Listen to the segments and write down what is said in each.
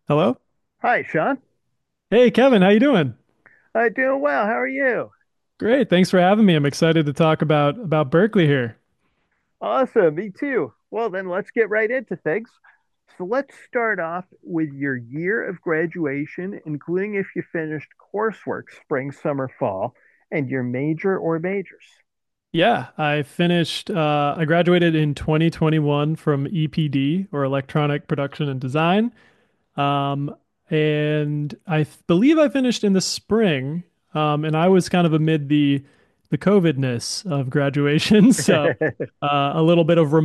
Hello? Hi, Sean. Hey, Kevin, how you doing? Doing well. How are you? Great. Thanks for having me. I'm excited to talk about Berkeley here. Awesome. Me too. Well, then let's get right into things. So let's start off with your year of graduation, including if you finished coursework spring, summer, fall, and your major or majors. Yeah, I graduated in 2021 from EPD, or Electronic Production and Design. Um, and believe I finished in the spring. And I was kind of amid the COVIDness of graduation. So a little bit of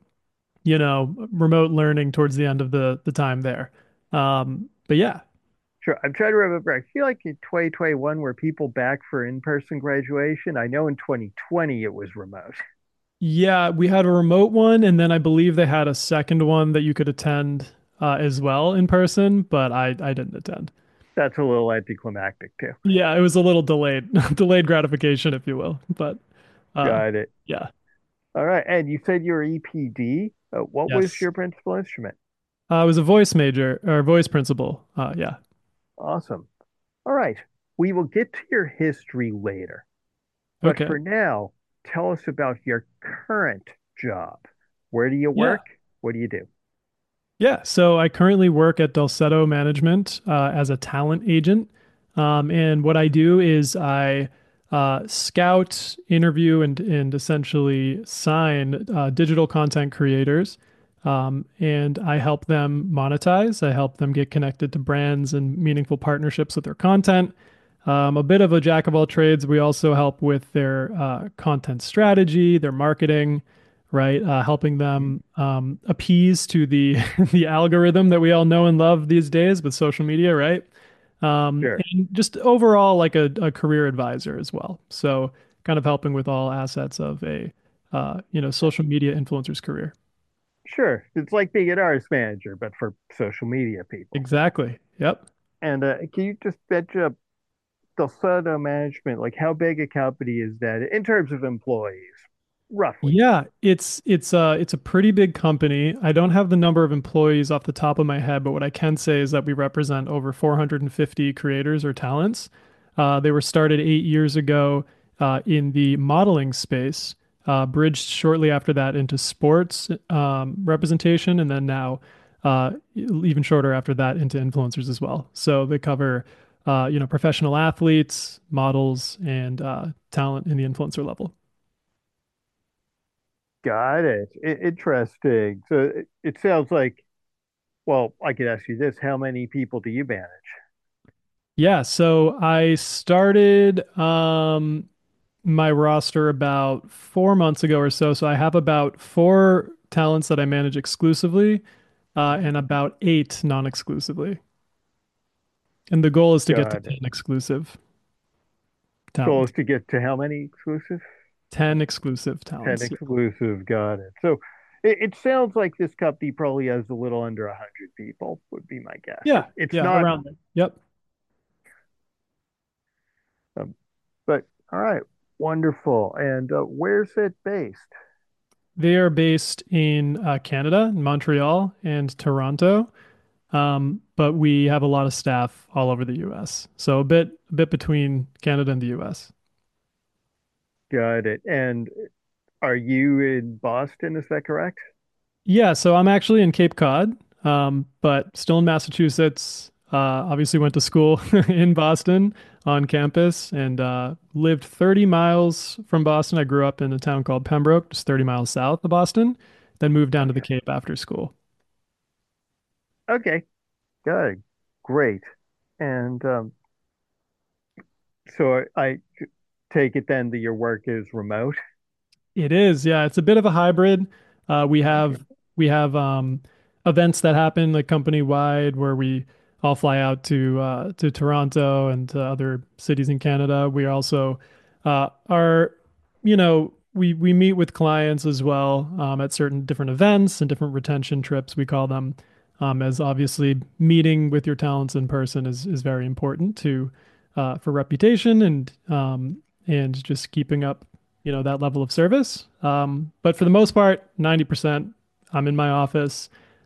remote learning towards the end of the time there. But yeah. Sure. I'm trying to remember. I feel like in 2021 were people back for in-person graduation. I know in 2020 it was remote. Yeah, we had a remote one, and then I believe they had a second one that you could attend as well in person, but I didn't attend. That's a little anticlimactic too. Yeah, it was a little delayed, delayed gratification, if you will. But uh, Got it. yeah, All right. And you said you were EPD. What was yes, your principal instrument? I was a voice major or voice principal. Yeah, Awesome. All right. We will get to your history later. But okay, for now, tell us about your current job. Where do you yeah. work? What do you do? Yeah, so I currently work at Delsetto Management as a talent agent. And what I do is I scout, interview, and essentially sign digital content creators. And I help them monetize. I help them get connected to brands and meaningful partnerships with their content. A bit of a jack of all trades. We also help with their content strategy, their marketing, right? Helping Mhm. them appease to the the algorithm that we all know and love these days with social media, right? Sure, And just overall like a career advisor as well. So kind of helping with all assets of a social media influencer's career. sure. It's like being an artist manager, but for social media people. Exactly. Yep. And can you just fetch up Dulcetto Management? Like, how big a company is that in terms of employees, roughly? Yeah, it's a pretty big company. I don't have the number of employees off the top of my head, but what I can say is that we represent over 450 creators or talents. They were started 8 years ago in the modeling space, bridged shortly after that into sports representation, and then now even shorter after that into influencers as well. So they cover professional athletes, models, and talent in the influencer level. Got it. Interesting. So it sounds like, well, I could ask you this: how many people do you manage? Yeah, so I started my roster about 4 months ago or so. So I have about four talents that I manage exclusively, and about eight non-exclusively. And the goal is to get to Got 10 it. exclusive Goal talents. is to get to how many exclusive? 10 exclusive 10 talents. exclusive. Got it. So it sounds like this company probably has a little under 100 people, would be my guess. Yeah, It's yeah, not, around there. Yep. um, but all right, wonderful. And where's it based? They are based in Canada, Montreal, and Toronto. But we have a lot of staff all over the US. So a bit between Canada and the US. Got it. And are you in Boston? Is that correct? Yeah, so I'm actually in Cape Cod, but still in Massachusetts. Obviously went to school in Boston on campus and lived 30 miles from Boston. I grew up in a town called Pembroke, just 30 miles south of Boston, then moved down to the Okay. Cape after school. Okay. Good. Great. And so I take it then that your work is remote. It is, yeah. It's a bit of a hybrid. We Okay. have we have events that happen like company wide where we all fly out to Toronto and to other cities in Canada. We also are, we meet with clients as well at certain different events and different retention trips we call them. As obviously meeting with your talents in person is very important to for reputation and just keeping up that level of service. But for the most part, 90%, I'm in my office.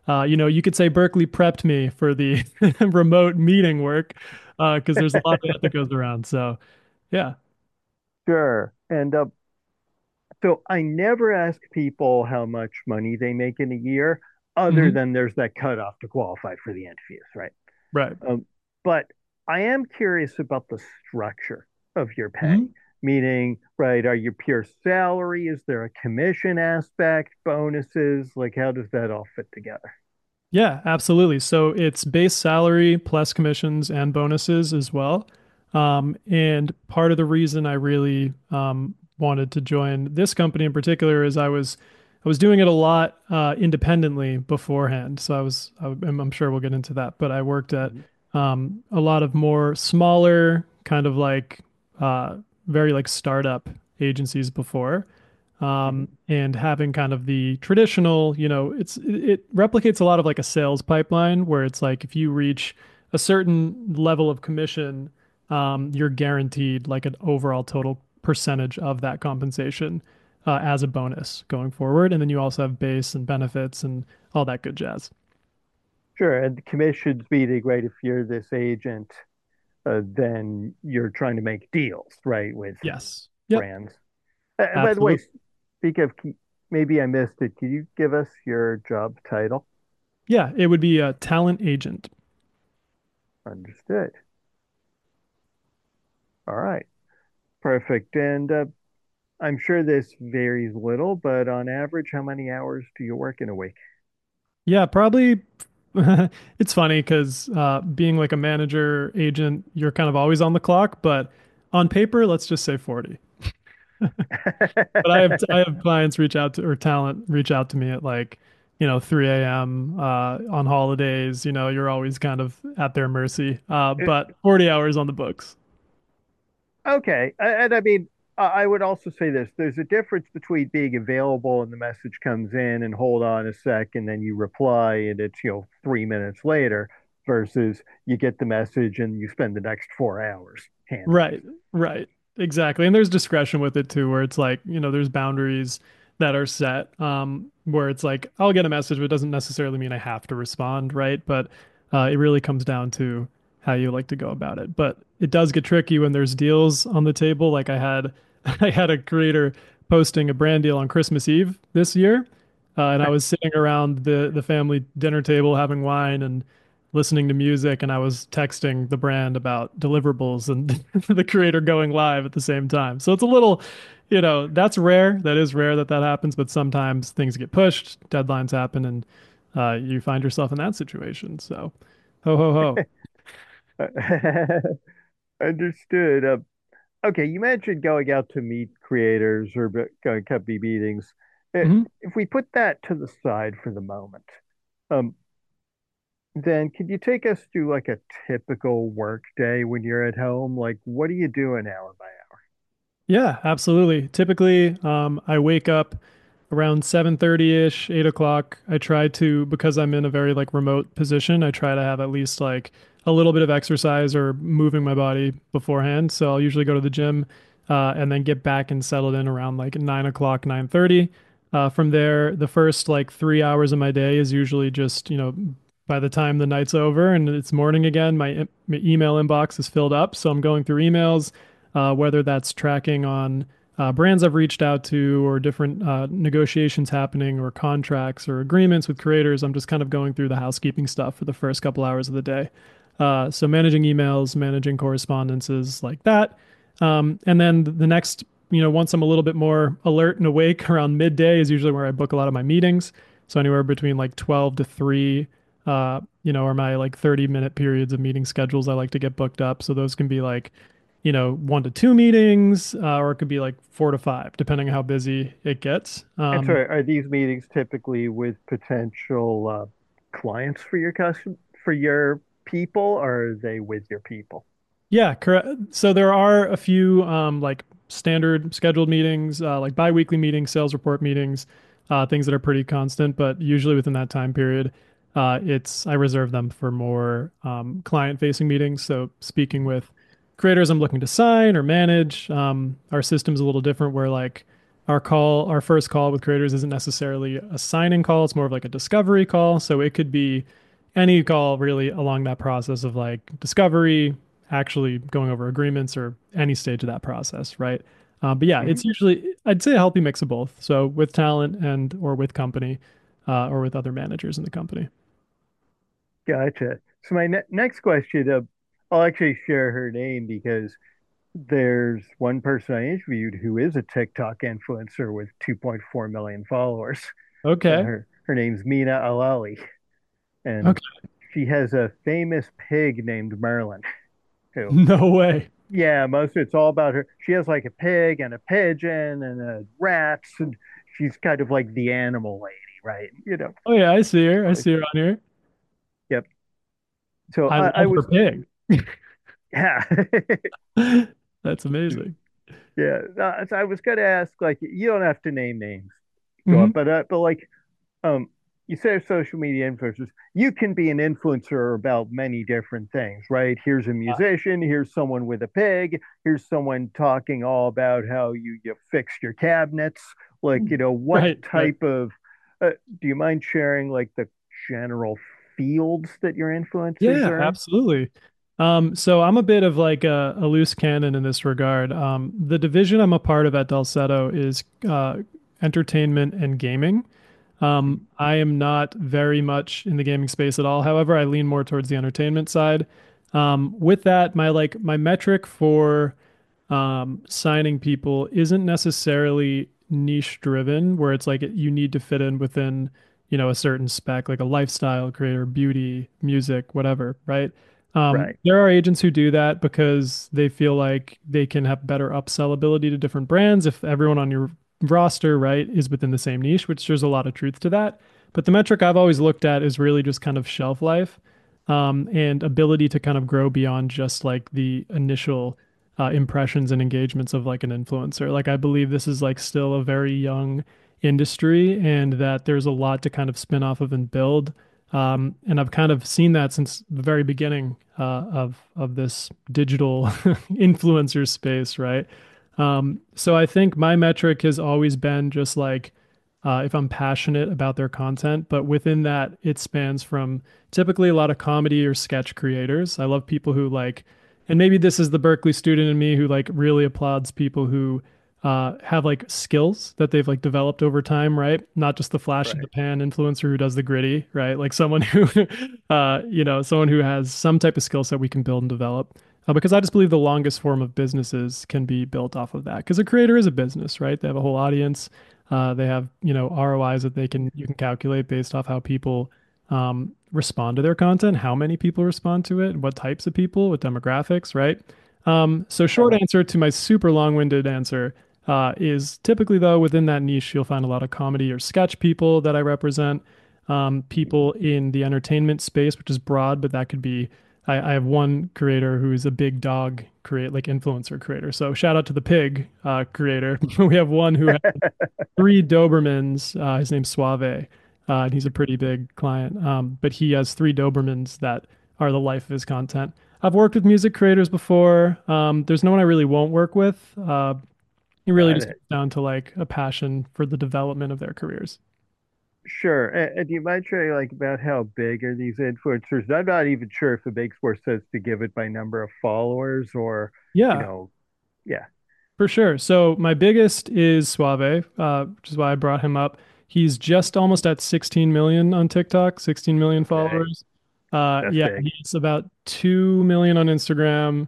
You could say Berkeley prepped me for the remote meeting work because there's a lot of that that goes around. So, yeah. Sure. And so I never ask people how much money they make in a year, other Hmm. than there's that cutoff to qualify for the interviews, right? Right. But I am curious about the structure of your pay, Hmm. meaning, right, are you pure salary? Is there a commission aspect, bonuses? Like, how does that all fit together? Yeah, absolutely. So it's base salary plus commissions and bonuses as well. And part of the reason I really wanted to join this company in particular is I was doing it a lot independently beforehand. So I'm sure we'll get into that, but I worked at Mhm, a lot of more smaller kind of like uh, very like startup agencies before, mhm. and having kind of the traditional, it replicates a lot of like a sales pipeline where it's like if you reach a certain level of commission, you're guaranteed like an overall total percentage of that compensation as a bonus going forward. And then you also have base and benefits and all that good jazz. Sure. And the commissions meaning, right, if you're this agent, then you're trying to make deals, right, with Yes. Yep. brands. By the way, Absolutely. speak of, maybe I missed it. Can you give us your job title? Yeah. It would be a talent agent. Understood. All right. Perfect. And I'm sure this varies little, but on average, how many hours do you work in a week? Yeah, probably. It's funny because being like a manager agent, you're kind of always on the clock, but on paper, let's just say 40. But I have clients reach out to or talent reach out to me at like 3 a.m. On holidays. You're always kind of at their mercy. But 40 hours on the books. Okay. And I mean, I would also say this. There's a difference between being available and the message comes in and hold on a sec and then you reply and it's, 3 minutes later versus you get the message and you spend the next 4 hours handling Right, right. Exactly. And there's discretion with it too, where it's like, there's boundaries that are set, where it's like, I'll get a message, but it doesn't necessarily mean I have to respond, right? But it really comes down to how you like to go about it. But it does get tricky when there's deals on the table. Like I had I had a creator posting a brand deal on Christmas Eve this year. And I it. was sitting around the family dinner table having wine and listening to music, and I was texting the brand about deliverables and the creator going live at the same time. So it's a little, that's rare. That is rare that that happens, but sometimes things get pushed, deadlines happen, and you find yourself in that situation. So, ho ho ho. Understood. Okay, you mentioned going out to meet creators or going to company meetings. Mhm. If we put that to the side for the moment, um, then could you take us through like a typical work day when you're at home? Like, what do you do an hour by Yeah, absolutely. Typically, I wake up around 7:30-ish, 8 o'clock. I try to, because I'm in a very like remote position, I try to have at least like a little bit of exercise or moving my body beforehand. So I'll usually go to the gym, and then get back and settled in around like 9 o'clock, 9:30. From there, the first like 3 hours of my day is usually just, by the time the night's over and it's morning again, my email inbox is filled up. So I'm going through emails, whether that's tracking on brands I've reached out to or different negotiations happening or contracts or agreements with creators. I'm just kind of going through the housekeeping stuff for the first couple hours of the day. So managing emails, managing correspondences like that. And then the next, once I'm a little bit more alert and awake around midday is usually where I book a lot of my meetings. So anywhere between like 12 to 3, are my like 30-minute periods of meeting schedules I like to get booked up. So those can be like 1 to 2 meetings, or it could be like 4 to 5, depending on how busy it gets. and so are these meetings typically with potential clients for your for your people, or are they with your people? Yeah, correct. So there are a few like standard scheduled meetings, like biweekly meetings, sales report meetings, things that are pretty constant, but usually within that time period, it's I reserve them for more client-facing meetings. So speaking with creators I'm looking to sign or manage. Our system's a little different where like our first call with creators isn't necessarily a signing call. It's more of like a discovery call. So it could be any call really along that process of like discovery, actually going over agreements or any stage of that process, right? But yeah, Mhm. it's usually I'd say a healthy mix of both. So with talent and or with company, or with other managers in the company. Gotcha. So my next question, I'll actually share her name because there's one person I interviewed who is a TikTok influencer with 2.4 million followers. Okay. Her name's Mina Alali, and Okay. she has a famous pig named Merlin. Who, No way. yeah, most of it's all about her. She has like a pig and a pigeon and rats, and she's kind of like the animal lady, right? Oh yeah, I see her. I Like, see her on here. yep. So I I love her was, pig. yeah. That's amazing. Yeah, so I was gonna ask, like, you don't have to name names, go Hmm. up, but like, um, you say social media influencers, you can be an influencer about many different things, right? Here's a musician, here's someone with a pig, here's someone talking all about how you fix your cabinets. Like, what Right, right. type of, do you mind sharing like the general fields that your influencers Yeah, are in? absolutely. So I'm a bit of like a loose cannon in this regard. The division I'm a part of at Delsetto is entertainment and gaming. I am not very much in the gaming space at all. However, I lean more towards the entertainment side. With that, my metric for signing people isn't necessarily niche driven, where it's like you need to fit in within, a certain spec, like a lifestyle creator, beauty, music, whatever, right? Right, There are agents who do that because they feel like they can have better upsell ability to different brands if everyone on your roster, right, is within the same niche, which there's a lot of truth to that. But the metric I've always looked at is really just kind of shelf life, and ability to kind of grow beyond just like the initial impressions and engagements of like an influencer. Like I believe this is like still a very young industry and that there's a lot to kind of spin off of and build. And I've kind of seen that since the very beginning of this digital influencer space, right? So I think my metric has always been just like if I'm passionate about their content, but within that, it spans from typically a lot of comedy or sketch creators. I love people who like, and maybe this is the Berkeley student in me who like really applauds people who have like skills that they've like developed over time, right? Not just the flash in the right. pan influencer who does the gritty, right? Like someone who, someone who has some type of skill set we can build and develop. Because I just believe the longest form of businesses can be built off of that. Because a creator is a business, right? They have a whole audience. They have, ROIs that you can calculate based off how people respond to their content, how many people respond to it, what types of people, what demographics, right? So short Uh, answer to my super long-winded answer is typically though within that niche you'll find a lot of comedy or sketch people that I represent, people in the entertainment space, which is broad, but that could be I have one creator who's a big dog create like influencer creator. So shout out to the pig creator. We have one who has three Dobermans. His name's Suave, and he's a pretty big client. But he has three Dobermans that are the life of his content. I've worked with music creators before. There's no one I really won't work with. It really Got just it. comes down to like a passion for the development of their careers. Sure. And do you mind sharing like about how big are these influencers? I'm not even sure if it makes more sense to give it by number of followers or, you Yeah, know, yeah. for sure. So my biggest is Suave, which is why I brought him up. He's just almost at 16 million on TikTok, 16 million Okay. followers. That's Yeah, big. he's about 2 million on Instagram,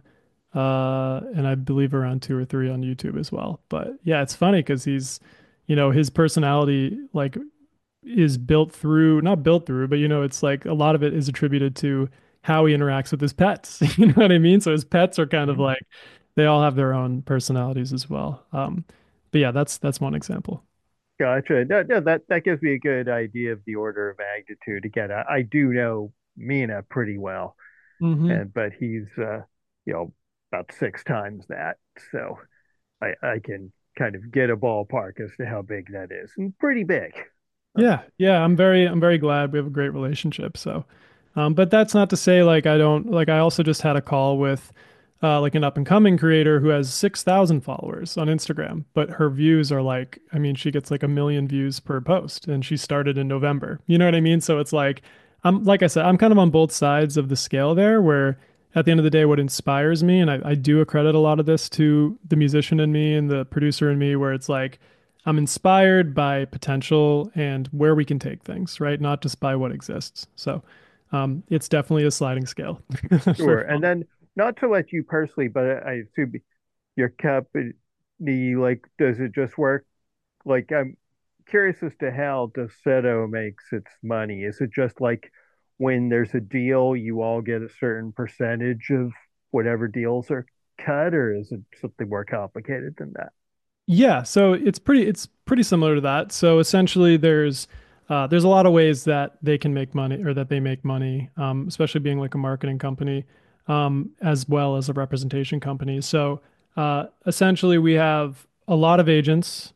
and I believe around 2 or 3 on YouTube as well. But yeah, it's funny because his personality like is built through, not built through, but it's like a lot of it is attributed to how he interacts with his pets. You know what I mean? So his pets are kind of Mhm. like they all have their own personalities as well. But yeah, that's one example. Gotcha. No, no, that gives me a good idea of the order of magnitude. Again, I do know Mina pretty well, Hmm. but he's you know, about 6 times that. So I can kind of get a ballpark as to how big that is. And pretty big. Uh, Yeah, yeah, I'm very glad we have a great relationship. So, but that's not to say like I don't like I also just had a call with like an up and coming creator who has 6,000 followers on Instagram, but her views are like, I mean, she gets like 1 million views per post and she started in November. You know what I mean? So it's like, like I said, I'm kind of on both sides of the scale there where at the end of the day, what inspires me, and I do accredit a lot of this to the musician in me and the producer in me, where it's like, I'm inspired by potential and where we can take things, right? Not just by what exists. So, it's definitely a sliding scale for Sure. And fun. then, not to let you personally, but I assume your company, like, does it just work? Like, I'm curious as to how Dossetto makes its money. Is it just like when there's a deal, you all get a certain percentage of whatever deals are cut, or is it something more complicated than that? Yeah, so it's pretty similar to that. So essentially, there's a lot of ways that they can make money or that they make money, especially being like a marketing company, as well as a representation company. So essentially, we have a lot of agents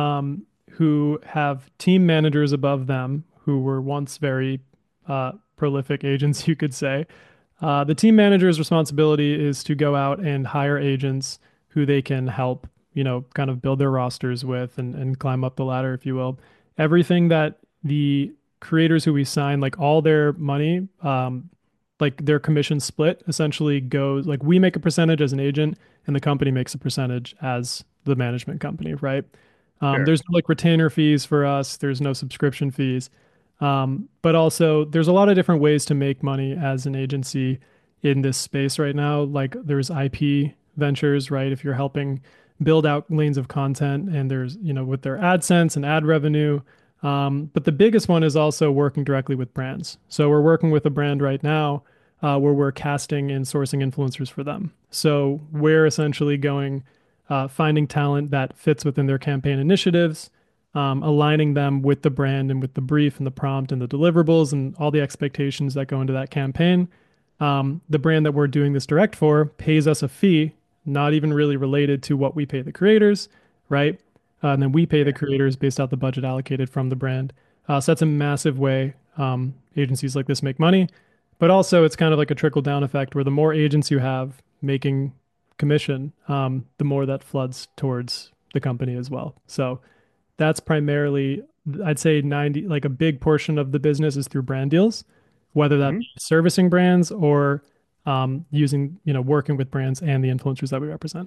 who have team managers above them who were once very prolific agents, you could say. The team manager's responsibility is to go out and hire agents who they can help, kind of build their rosters with and climb up the ladder, if you will. Everything that the creators who we sign, like all their money, like their commission split essentially goes like we make a percentage as an agent and the company makes a percentage as the management company, right? Sure. There's no like retainer fees for us. There's no subscription fees. But also, there's a lot of different ways to make money as an agency in this space right now. Like there's IP ventures, right? If you're helping build out lanes of content, and there's, with their AdSense and ad revenue. But the biggest one is also working directly with brands. So we're working with a brand right now where we're casting and sourcing influencers for them. So we're essentially going, finding talent that fits within their campaign initiatives, aligning them with the brand and with the brief and the prompt and the deliverables and all the expectations that go into that campaign. The brand that we're doing this direct for pays us a fee, not even really related to what we pay the creators, right? And then we pay the Yeah. creators based off the budget allocated from the brand. So that's a massive way agencies like this make money. But also, it's kind of like a trickle down effect where the more agents you have making commission, the more that floods towards the company as well. So that's primarily, I'd say 90, like a big portion of the business is through brand deals, whether that Hmm. be servicing brands or using, working with brands and the influencers that we represent.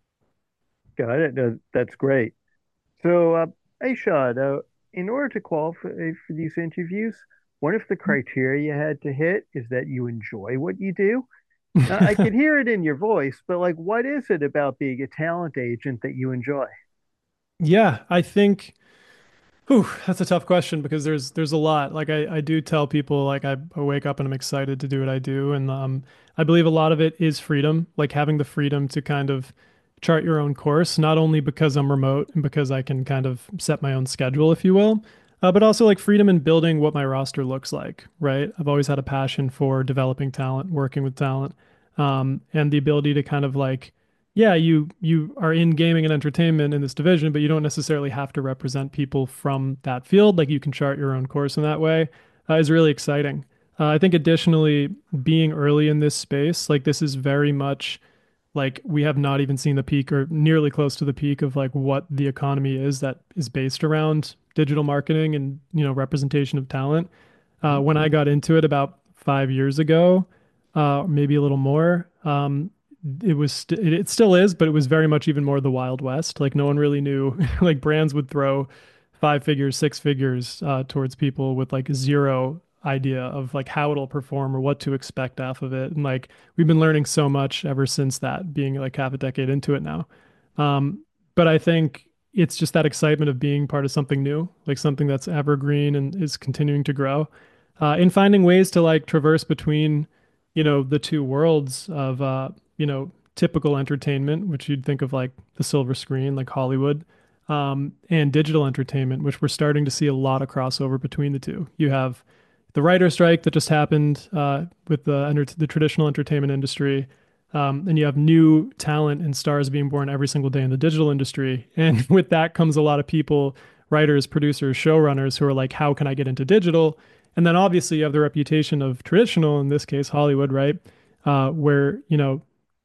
Got it. No, that's great. So, hey, Sean, in order to qualify for these interviews, one of the criteria you had to hit is that you enjoy what you do. I could hear it in your voice, but like, what is it about being a talent agent that you enjoy? Yeah, I think, whew, that's a tough question because there's a lot. Like I do tell people like I wake up and I'm excited to do what I do. And I believe a lot of it is freedom, like having the freedom to kind of chart your own course, not only because I'm remote and because I can kind of set my own schedule, if you will, but also like freedom in building what my roster looks like, right? I've always had a passion for developing talent, working with talent, and the ability to kind of like, yeah, you are in gaming and entertainment in this division, but you don't necessarily have to represent people from that field. Like you can chart your own course in that way, is really exciting. I think additionally, being early in this space, like this is very much like we have not even seen the peak or nearly close to the peak of like what the economy is that is based around digital marketing and, representation of talent. Mhm. When I got into it about 5 years ago, maybe a little more, it still is, but it was very much even more the Wild West. Like no one really knew. Like brands would throw 5 figures, 6 figures towards people with like zero idea of like how it'll perform or what to expect off of it. And like we've been learning so much ever since that, being like half a decade into it now. But I think it's just that excitement of being part of something new, like something that's evergreen and is continuing to grow, in finding ways to like traverse between, the two worlds of, typical entertainment, which you'd think of like the silver screen, like Hollywood, and digital entertainment, which we're starting to see a lot of crossover between the two. You have the writer strike that just happened with the traditional entertainment industry. And you have new talent and stars being born every single day in the digital industry. And with that comes a lot of people, writers, producers, showrunners who are like, how can I get into digital? And then obviously you have the reputation of traditional, in this case, Hollywood, right? Where,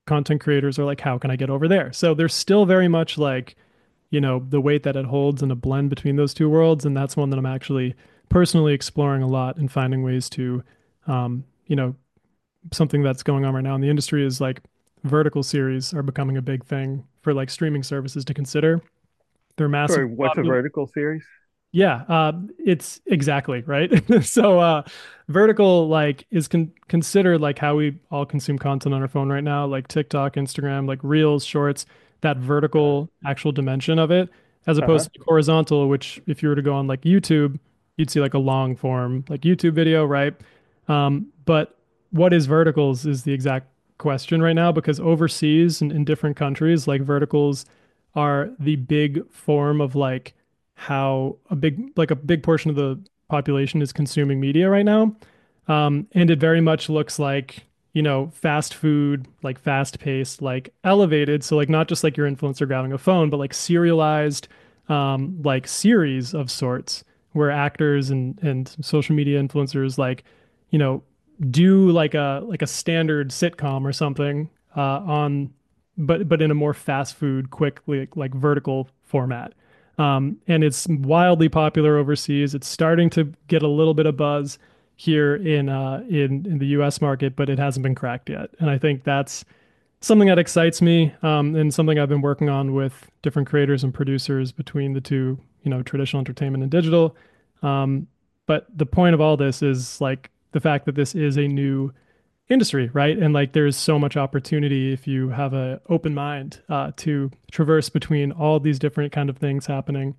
content creators are like, how can I get over there? So there's still very much like, the weight that it holds and a blend between those two worlds. And that's one that I'm actually personally exploring a lot and finding ways to, um, you know, something that's going on right now in the industry is like vertical series are becoming a big thing for like streaming services to consider. They're Sorry, massively what's a popular. vertical series? Yeah, it's exactly right. So, vertical like is considered like how we all consume content on our phone right now, like TikTok, Instagram, like Reels, Shorts, that Uh, vertical actual dimension of it, as uh-huh. opposed to horizontal, which if you were to go on like YouTube, you'd see like a long form like YouTube video, right? But what is verticals is the exact question right now because overseas and in different countries, like verticals are the big form of like how a big portion of the population is consuming media right now. And it very much looks like, fast food, like fast paced, like elevated. So like not just like your influencer grabbing a phone, but like serialized, like series of sorts where actors and social media influencers like, you know, do like a standard sitcom or something on but in a more fast food, quick like vertical format. And it's wildly popular overseas. It's starting to get a little bit of buzz here in the U.S. market, but it hasn't been cracked yet. And I think that's something that excites me, and something I've been working on with different creators and producers between the two, traditional entertainment and digital. Um, but the point of all this is like the fact that this is a new industry, right? And like there's so much opportunity if you have a open mind to traverse between all these different kind of things happening,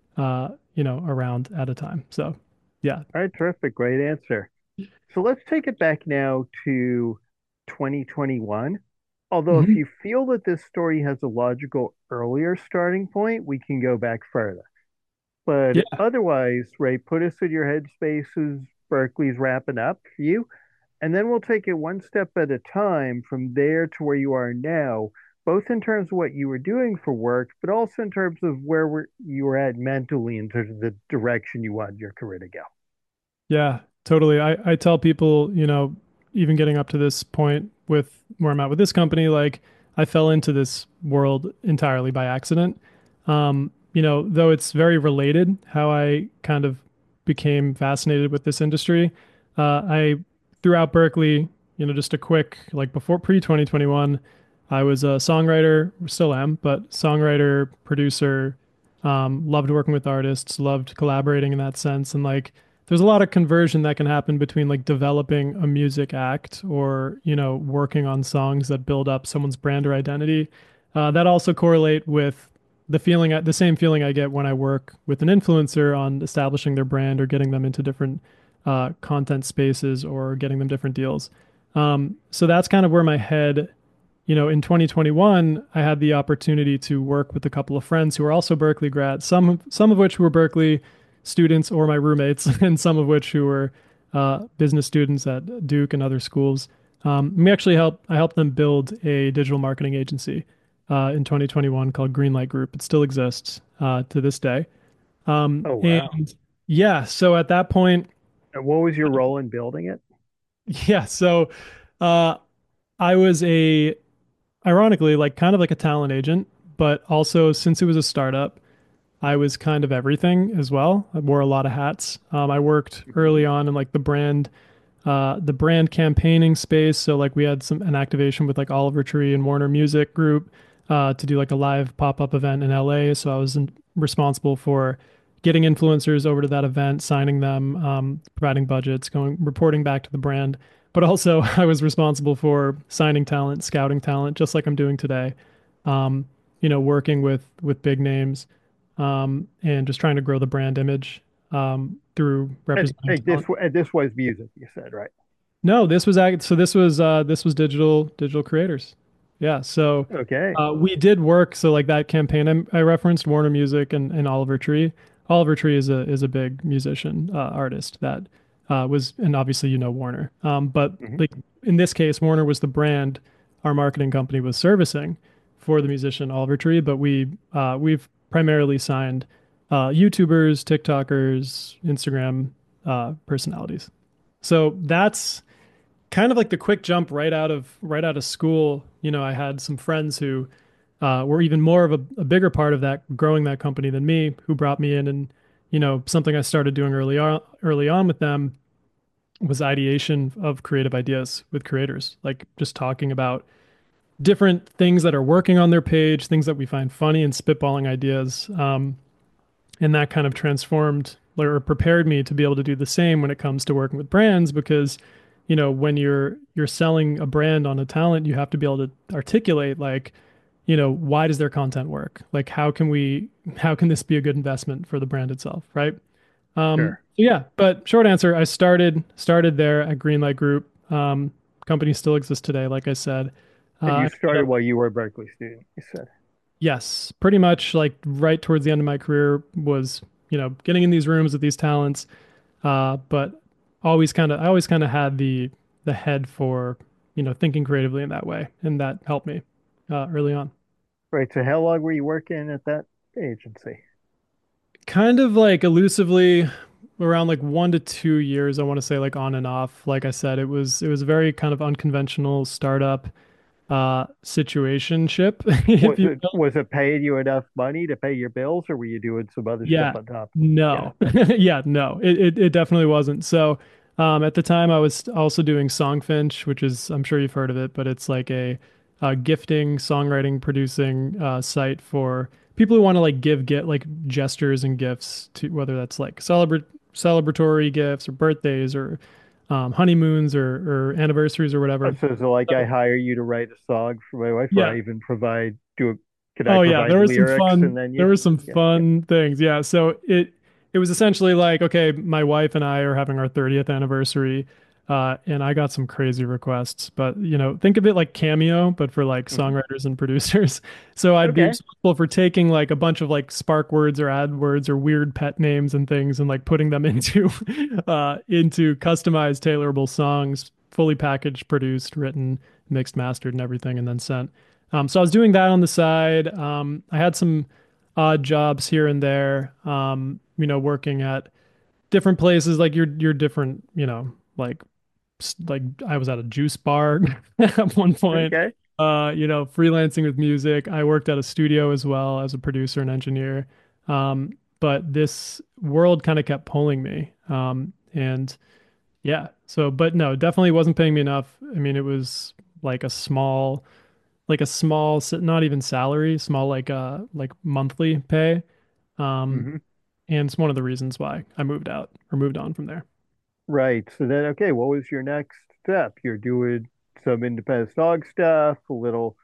around at a time. So, yeah. All right, terrific. Great answer. So let's take it back now to 2021. Although, if Mhm. you feel that this story has a logical earlier starting point, we can go back further. But Yeah. otherwise, Ray, put us in your headspaces. Berkeley's wrapping up for you. And then we'll take it one step at a time from there to where you are now, both in terms of what you were doing for work, but also in terms of you were at mentally in terms of the direction you wanted your career to go. Yeah, totally. I tell people, even getting up to this point with where I'm at with this company, like I fell into this world entirely by accident. Though it's very related how I kind of became fascinated with this industry. I throughout Berkeley, just a quick like before pre-2021, I was a songwriter, still am, but songwriter, producer, loved working with artists, loved collaborating in that sense, and like there's a lot of conversion that can happen between like developing a music act or working on songs that build up someone's brand or identity that also correlate with the same feeling I get when I work with an influencer on establishing their brand or getting them into different content spaces or getting them different deals. So that's kind of where my head, in 2021, I had the opportunity to work with a couple of friends who were also Berkeley grads, some of which were Berkeley students or my roommates, and some of which who were business students at Duke and other schools. I helped them build a digital marketing agency in 2021 called Greenlight Group. It still exists to this day. Oh, wow. And yeah, so at that point, And what was your role in building it? yeah, so uh, I was ironically, like kind of like a talent agent, but also since it was a startup, I was kind of everything as well. I wore a lot of hats. I worked Mhm. early on in like the brand campaigning space. So like we had an activation with like Oliver Tree and Warner Music Group to do like a live pop-up event in LA. So I was responsible for getting influencers over to that event, signing them, providing budgets, reporting back to the brand. But also I was responsible for signing talent, scouting talent, just like I'm doing today. Um, working with big names and just trying to grow the brand image through representing talent. And this was music, you said, right? No, this was digital creators. Yeah, so Okay. we did work. So like that campaign I referenced, Warner Music and Oliver Tree. Oliver Tree is a big musician artist that was, and obviously Warner. But Hmm. like in this case, Warner was the brand our marketing company was servicing for the musician Oliver Tree. But we've primarily signed YouTubers, TikTokers, Instagram personalities. So that's kind of like the quick jump right out of school. I had some friends who were even more of a bigger part of that growing that company than me, who brought me in, and something I started doing early on with them was ideation of creative ideas with creators, like just talking about different things that are working on their page, things that we find funny, and spitballing ideas. And that kind of transformed or prepared me to be able to do the same when it comes to working with brands, because when you're selling a brand on a talent, you have to be able to articulate, like, why does their content work, like how can this be a good investment for the brand itself, right? Sure. Yeah, but short answer, I started there at Greenlight Group. Company still exists today, like I said. And you I ended started up, while you were a Berkeley student, you said. yes, pretty much like right towards the end of my career was, getting in these rooms with these talents. But I always kind of had the head for, thinking creatively in that way, and that helped me early on. Right. So how long were you working at that agency? Kind of like elusively around like 1 to 2 years, I want to say, like on and off. Like I said, it was a very kind of unconventional startup situationship, if you will. Was it paying you enough money to pay your bills, or were you doing some other stuff Yeah, on top? Yeah. no. Yeah, no. It definitely wasn't. So at the time I was also doing Songfinch, which is, I'm sure you've heard of it, but it's like a gifting, songwriting, producing site for people who want to like get like gestures and gifts, to whether that's like celebratory gifts or birthdays or honeymoons or anniversaries or whatever. So like I So hire you to write a song for my wife, or yeah. I even can I Oh yeah, provide lyrics and then there you, were some yeah, yeah. fun things. Yeah, so it was essentially like, okay, my wife and I are having our 30th anniversary, and I got some crazy requests, but think of it like Cameo, but for like Hmm. songwriters and producers. So I'd be Okay. responsible for taking like a bunch of like spark words or ad words or weird pet names and things, and like putting them into customized, tailorable songs, fully packaged, produced, written, mixed, mastered, and everything, and then sent. So I was doing that on the side. I had some odd jobs here and there, working at different places, like your different, like I was at a juice bar at one point, Okay. freelancing with music. I worked at a studio as well as a producer and engineer. But this world kind of kept pulling me. And yeah, so, but no, definitely wasn't paying me enough. I mean, it was like a small not even salary, small like monthly pay. Um Hmm. and it's one of the reasons why I moved out or moved on from there. Right. So then, okay, what was your next step? You're doing some independent dog stuff, a little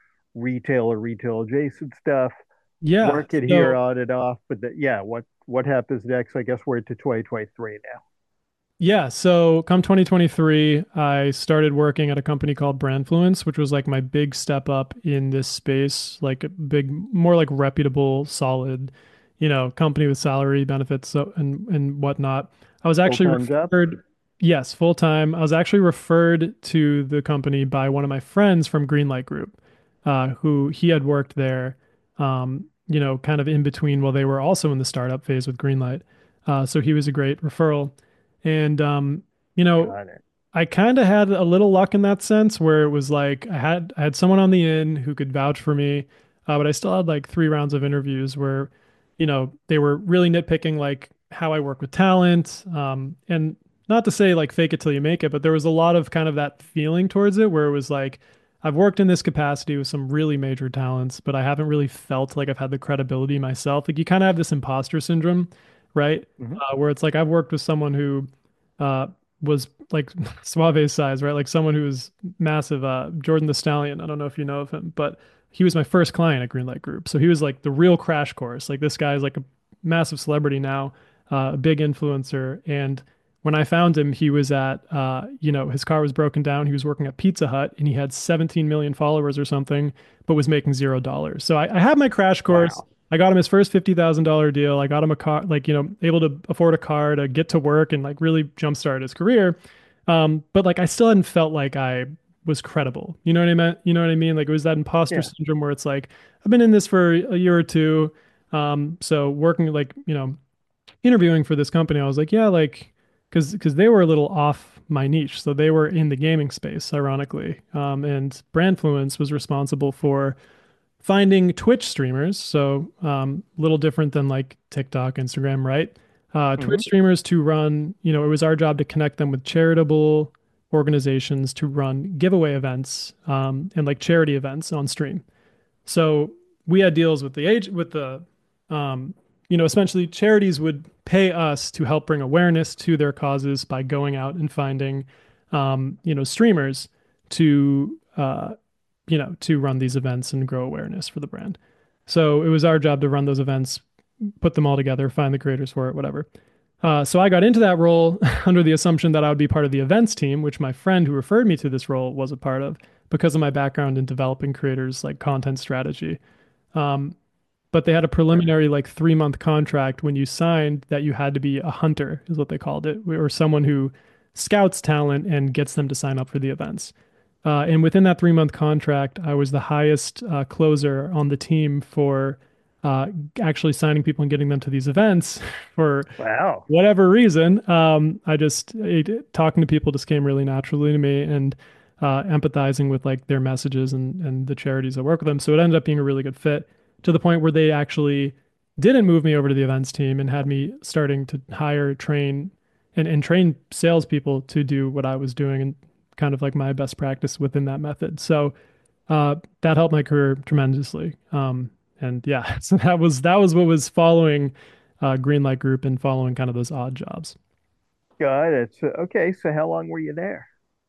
retail adjacent stuff, Yeah. working here So on and off. But yeah, what happens next? I guess we're into 2023 now. yeah, so come 2023, I started working at a company called Brandfluence, which was like my big step up in this space, like a big, more like reputable, solid, company with salary benefits, so and whatnot. I was Full actually time job? referred, yes, full time. I was actually referred to the company by one of my friends from Greenlight Group, who he had worked there, kind of in between while they were also in the startup phase with Greenlight. So he was a great referral. And you know, Got it. I kind of had a little luck in that sense where it was like I had someone on the in who could vouch for me, but I still had like 3 rounds of interviews where, they were really nitpicking like how I work with talent, and not to say like fake it till you make it, but there was a lot of kind of that feeling towards it where it was like I've worked in this capacity with some really major talents, but I haven't really felt like I've had the credibility myself. Like you kind of have this imposter syndrome, right? Hmm. Where it's like I've worked with someone who uh, was like Suave size, right? Like someone who was massive. Jordan the Stallion. I don't know if you know of him, but he was my first client at Greenlight Group. So he was like the real crash course. Like this guy's like a massive celebrity now, a big influencer. And when I found him, he was at, his car was broken down. He was working at Pizza Hut and he had 17 million followers or something, but was making $0. So I had my crash course. Wow. I got him his first $50,000 deal. I got him a car, like, able to afford a car to get to work and like really jumpstart his career. But like I still hadn't felt like I was credible. You know what I meant? You know what I mean? Like it was that imposter Yeah. syndrome where it's like, I've been in this for a year or two. So working like, interviewing for this company, I was like, yeah, like, because they were a little off my niche. So they were in the gaming space, ironically. And Brandfluence was responsible for finding Twitch streamers. So a little different than like TikTok, Instagram, right? Hmm. Twitch streamers to run, it was our job to connect them with charitable organizations to run giveaway events and like charity events on stream. So we had deals with the age with the essentially charities would pay us to help bring awareness to their causes by going out and finding streamers to to run these events and grow awareness for the brand. So it was our job to run those events, put them all together, find the creators for it, whatever. So I got into that role under the assumption that I would be part of the events team, which my friend who referred me to this role was a part of because of my background in developing creators like content strategy. Um, but they had a Sure. preliminary like 3 month contract when you signed that you had to be a hunter, is what they called it, or someone who scouts talent and gets them to sign up for the events. And within that 3 month contract, I was the highest closer on the team for uh, actually signing people and getting them to these events for Wow. whatever reason. Talking to people just came really naturally to me and empathizing with like their messages and the charities that work with them. So it ended up being a really good fit to the point where they actually didn't move me over to the events team and had me starting to hire, train, and train salespeople to do what I was doing and kind of like my best practice within that method. So that helped my career tremendously. And yeah, so that was what was following Greenlight Group and following kind of those odd jobs. Got it. So, okay, so how long were you there?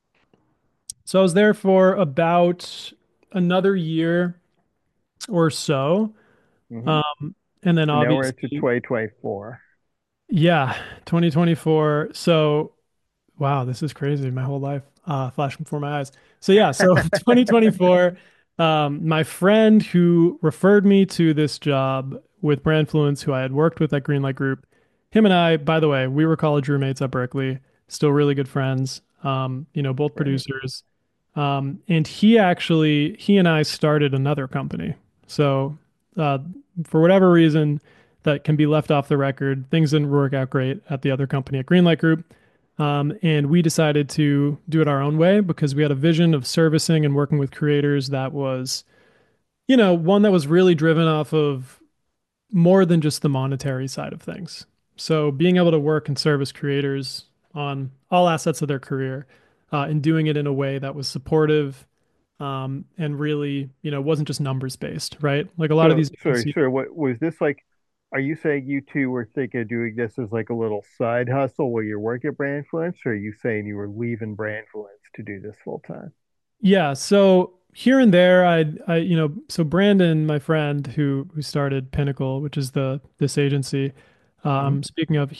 So I was there for about another year or so. Hmm. Um, and then So now we're into obviously, 2024. yeah, 2024. So wow, this is crazy. My whole life flashing before my eyes. So yeah, so 2024, my friend who referred me to this job with Brandfluence, who I had worked with at Greenlight Group, him and I, by the way, we were college roommates at Berkeley, still really good friends. Both Great. producers. And he and I started another company. So uh, for whatever reason that can be left off the record, things didn't work out great at the other company at Greenlight Group. And we decided to do it our own way because we had a vision of servicing and working with creators that was, one that was really driven off of more than just the monetary side of things. So being able to work and service creators on all assets of their career and doing it in a way that was supportive and really, wasn't just numbers based, right? Like a lot of So, these sorry, agencies. sir, what was this like? Are you saying you two were thinking of doing this as like a little side hustle while you're working at Brandfluence, or are you saying you were leaving Brandfluence to do this full time? Yeah, so here and there, so Brandon, my friend who started Pinnacle, which is this agency, Hmm. speaking of,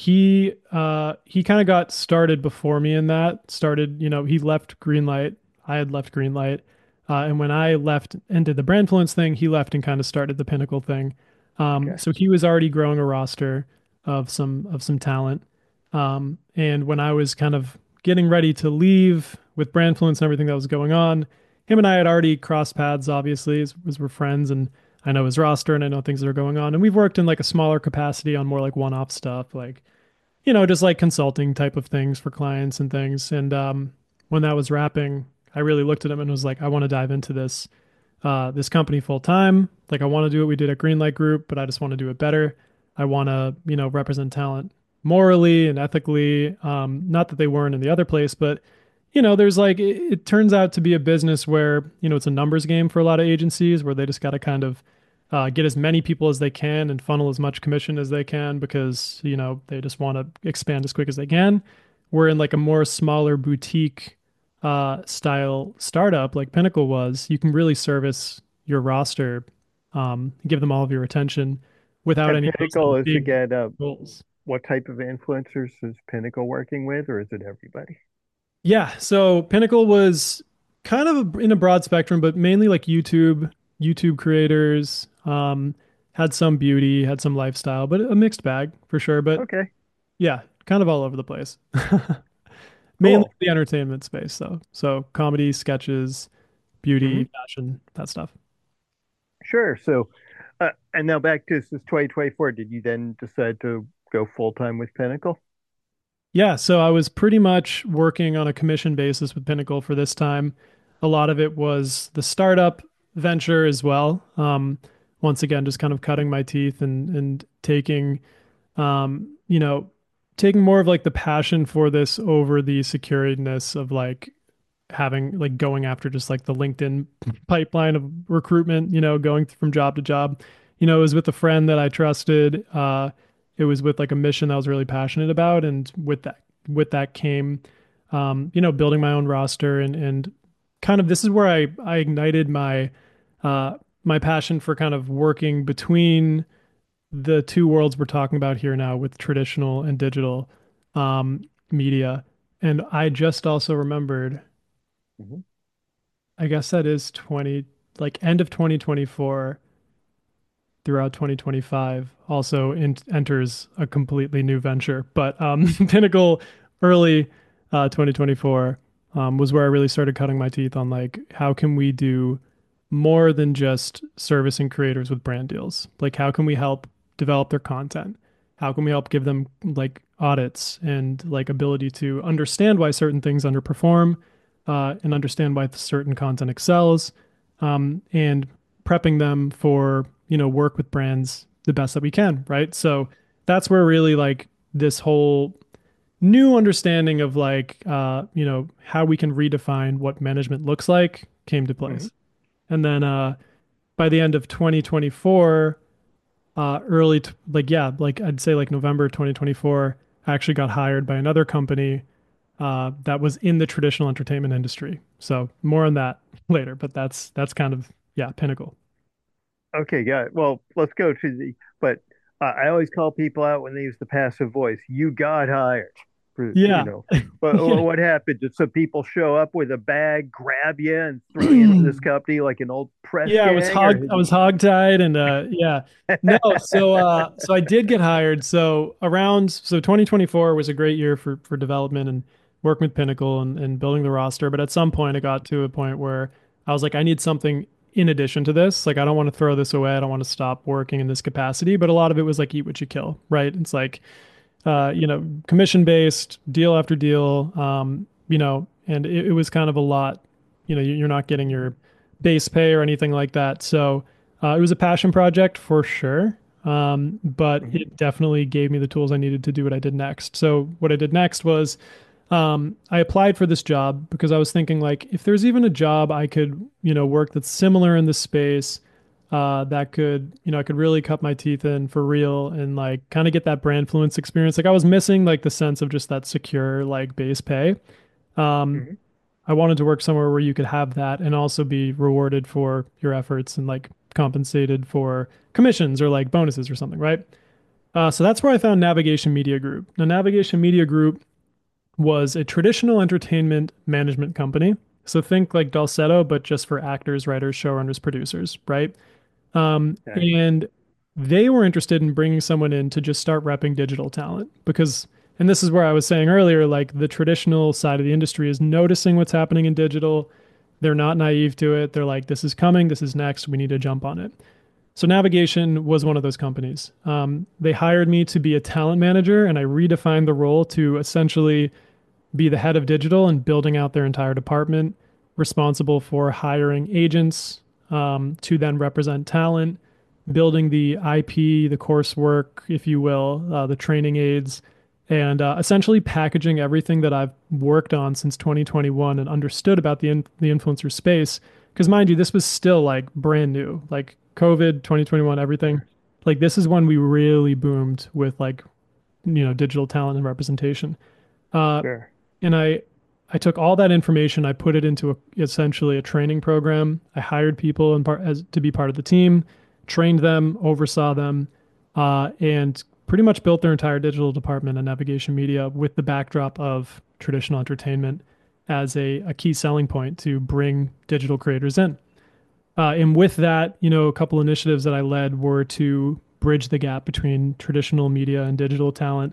he kind of got started before me in that. Started, he left Greenlight, I had left Greenlight, and when I left and did the Brandfluence thing, he left and kind of started the Pinnacle thing. Okay. So he was already growing a roster of some talent. And when I was kind of getting ready to leave with Brandfluence and everything that was going on, him and I had already crossed paths, obviously, as we're friends, and I know his roster and I know things that are going on. And we've worked in like a smaller capacity on more like one-off stuff, like, just like consulting type of things for clients and things. And when that was wrapping, I really looked at him and was like, I want to dive into this company full time. Like I want to do what we did at Greenlight Group, but I just want to do it better. I want to, represent talent morally and ethically. Not that they weren't in the other place, but there's like it turns out to be a business where, it's a numbers game for a lot of agencies where they just got to kind of get as many people as they can and funnel as much commission as they can because, they just want to expand as quick as they can. We're in like a more smaller boutique style startup like Pinnacle was, you can really service your roster, give them all of your attention without And any of those Pinnacle like is big again, goals. what type of influencers is Pinnacle working with, or is it everybody? Yeah, so Pinnacle was kind of in a broad spectrum, but mainly like YouTube creators, had some beauty, had some lifestyle, but a mixed bag for sure. But Okay, yeah, kind of all over the place. Mainly cool. the entertainment space though. So comedy, sketches, Hmm. beauty, fashion, that stuff. Sure. So, and now back to this is 2024. Did you then decide to go full time with Pinnacle? Yeah, so I was pretty much working on a commission basis with Pinnacle for this time. A lot of it was the startup venture as well. Once again, just kind of cutting my teeth and taking, you know, taking more of like the passion for this over the securedness of like having like going after just like the LinkedIn pipeline of recruitment, going from job to job. It was with a friend that I trusted. It was with like a mission that I was really passionate about, and with that came, building my own roster and kind of this is where I ignited uh, my passion for kind of working between the two worlds we're talking about here now with traditional and digital media. And I just also remembered Mhm. I guess that is 20, like end of 2024 throughout 2025 also enters a completely new venture. But Pinnacle early 2024 was where I really started cutting my teeth on like how can we do more than just servicing creators with brand deals? Like how can we help develop their content? How can we help give them like audits and like ability to understand why certain things underperform and understand why certain content excels and prepping them for work with brands the best that we can, right? So that's where really like this whole new understanding of like how we can redefine what management looks like came to Mhm. place. And then by the end of 2024, like yeah, like I'd say like November 2024, I actually got hired by another company that was in the traditional entertainment industry. So more on that later, but that's kind of yeah, Pinnacle. Okay, got it. Well, let's go to but I always call people out when they use the passive voice. You got hired. Yeah. But Yeah. what happened? Did some people show up with a bag, grab you, and throw you into this company like an old press Yeah, gang, or I was hogtied and yeah. No, so I did get hired. So 2024 was a great year for development and working with Pinnacle and building the roster, but at some point it got to a point where I was like I need something in addition to this. Like I don't want to throw this away. I don't want to stop working in this capacity, but a lot of it was like eat what you kill, right? It's like commission based, deal after deal, and it was kind of a lot. You're not getting your base pay or anything like that. So it was a passion project for sure. But Mhm. it definitely gave me the tools I needed to do what I did next. So what I did next was I applied for this job because I was thinking like if there's even a job I could, work that's similar in this space, that could, I could really cut my teeth in for real and like kind of get that brand fluence experience. Like I was missing like the sense of just that secure like base pay. Um, Mhm. I wanted to work somewhere where you could have that and also be rewarded for your efforts and like compensated for commissions or like bonuses or something, right? So that's where I found Navigation Media Group. Now, Navigation Media Group was a traditional entertainment management company. So think like Dulcetto, but just for actors, writers, showrunners, producers, right? Okay. And they were interested in bringing someone in to just start repping digital talent because, and this is where I was saying earlier, like the traditional side of the industry is noticing what's happening in digital. They're not naive to it. They're like, this is coming, this is next, we need to jump on it. So Navigation was one of those companies. They hired me to be a talent manager, and I redefined the role to essentially be the head of digital and building out their entire department, responsible for hiring agents to then represent talent, building the IP, the coursework, if you will, the training aids, and essentially packaging everything that I've worked on since 2021 and understood about the influencer space. Because mind you, this was still like brand new, like COVID, 2021, everything. Like this is when we really boomed with like digital talent and representation. Uh, Sure. and I took all that information, I put it into essentially a training program. I hired people to be part of the team, trained them, oversaw them, and pretty much built their entire digital department and navigation media with the backdrop of traditional entertainment as a key selling point to bring digital creators in. And with that, a couple initiatives that I led were to bridge the gap between traditional media and digital talent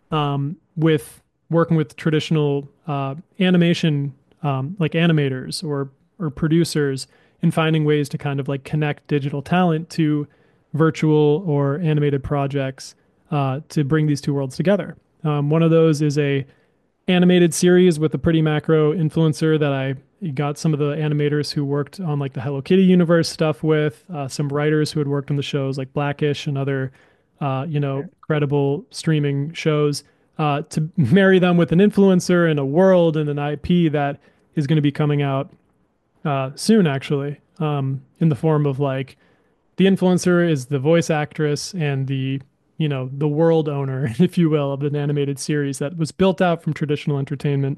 with working with traditional animation, like animators or producers, and finding ways to kind of like connect digital talent to virtual or animated projects to bring these two worlds together. One of those is a animated series with a pretty macro influencer that I got some of the animators who worked on like the Hello Kitty universe stuff with, some writers who had worked on the shows like Blackish and other, Okay. credible streaming shows, to marry them with an influencer and a world and an IP that is going to be coming out soon, actually, in the form of like the influencer is the voice actress and the world owner, if you will, of an animated series that was built out from traditional entertainment,